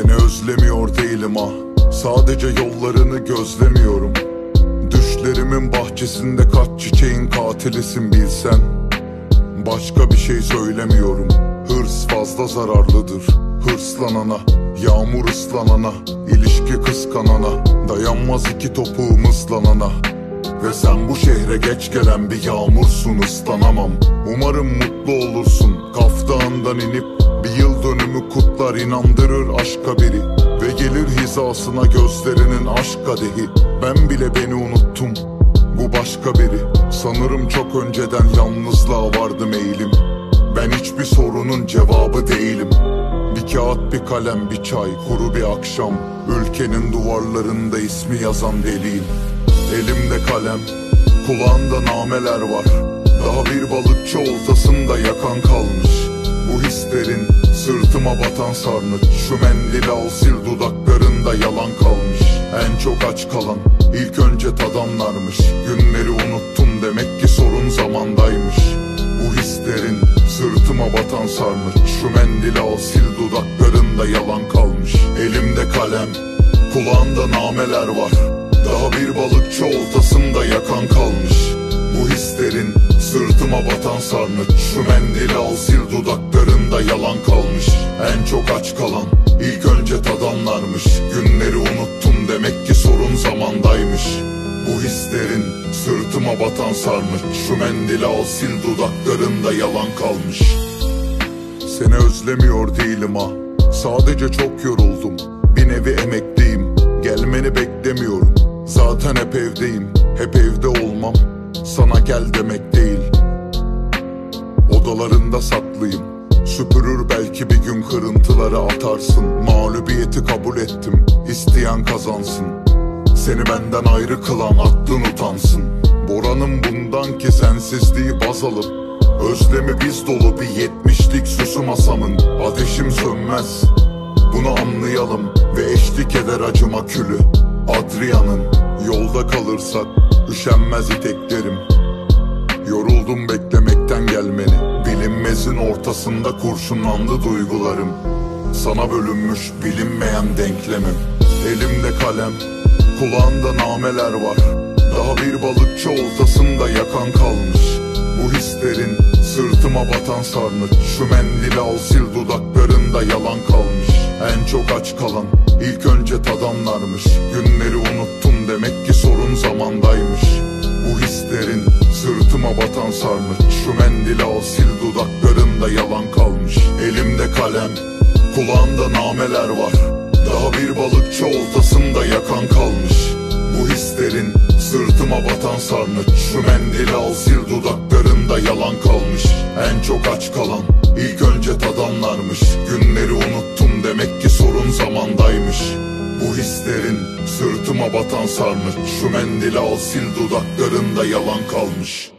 Seni özlemiyor değilim ah, sadece yollarını gözlemiyorum. Düşlerimin bahçesinde kaç çiçeğin katilisin bilsen. Başka bir şey söylemiyorum. Hırs fazla zararlıdır hırslanana, yağmur ıslanana, ilişki kıskanana, dayanmaz iki topuğum ıslanana. Ve sen bu şehre geç gelen bir yağmursun, ıslanamam. Umarım mutlu olursun, Kaftan'dan inip bir yıl dönümü kutlar, inandırır aşka biri. Ve gelir hizasına gözlerinin aşk kadehi. Ben bile beni unuttum, bu başka biri. Sanırım çok önceden yalnızlığa vardı meylim. Ben hiçbir sorunun cevabı değilim. Bir kağıt, bir kalem, bir çay, kuru bir akşam. Ülkenin duvarlarında ismi yazan deliyim. Elimde kalem, kulağımda nameler var. Daha bir balıkçı oltasında yakan kalmış. Bu hislerin sırtıma batan sarnıç. Şu mendili al sil, dudaklarında yalan kalmış. En çok aç kalan ilk önce tadanlarmış. Günleri unuttum, demek ki sorun zamandaymış. Bu hislerin sırtıma batan sarnıç. Şu mendili al sil, dudaklarında yalan kalmış. Elimde kalem, kulağımda nameler var. Daha bir balıkçı oltasında yakan kalmış. Bu hislerin sırtıma batan sarnıç. Şu mendili al sil, dudaklarında yalan kalmış. En çok aç kalan ilk önce tadanlarmış. Günleri unuttum, demek ki sorun zamandaymış. Bu hislerin sırtıma batan sarnıç. Şu mendili al sil, dudaklarında yalan kalmış. Seni özlemiyor değilim ah, sadece çok yoruldum. Bir nevi emekliyim, gelmeni beklemiyorum. Zaten hep evdeyim, hep evde olmam sana gel demek değil. Odalarında saklıyım, süpürür belki bir gün kırıntıları atarsın. Mağlubiyeti kabul ettim, isteyen kazansın. Seni benden ayrı kılan aklın utansın. Bora'nın bundan ki sensizliği baz alıp özlemi biz dolu bir 70'lik süsü masamın. Ateşim sönmez, bunu anlayalım ve eşlik eder acıma külü. Adrian'ın yolda kalırsak üşenmez iteklerim. Yoruldum beklemekten gelmeni, bilinmezin ortasında kurşunlandı duygularım. Sana bölünmüş bilinmeyen denklemim. Elimde kalem, kulağımda nameler var. Daha bir balıkçı oltasında yakan kalmış. Bu hislerin sırtıma batan sarnıç. Şu mendili al sil, dudaklarında yalan kalmış. En çok aç kalan ilk önce tadanlarmış. Günleri unuttum, demek ki sorun zamandaymış. Bu hislerin sırtıma batan sarnıç. Şu mendili al sil, dudaklarında yalan kalmış. Elimde kalem, kulağımda nameler var. Daha bir balıkçı oltasında yakan kalmış. Bu hislerin sırtıma batan sarnıç. Şu mendili al sil, dudaklarında yalan kalmış. En çok aç kalan ilk önce tadanlarmış. Günleri unuttum, demek ki sorun zamandaymış. Bu hislerin sırtıma batan sarnıç. Şu mendili al sil, dudaklarında yalan kalmış.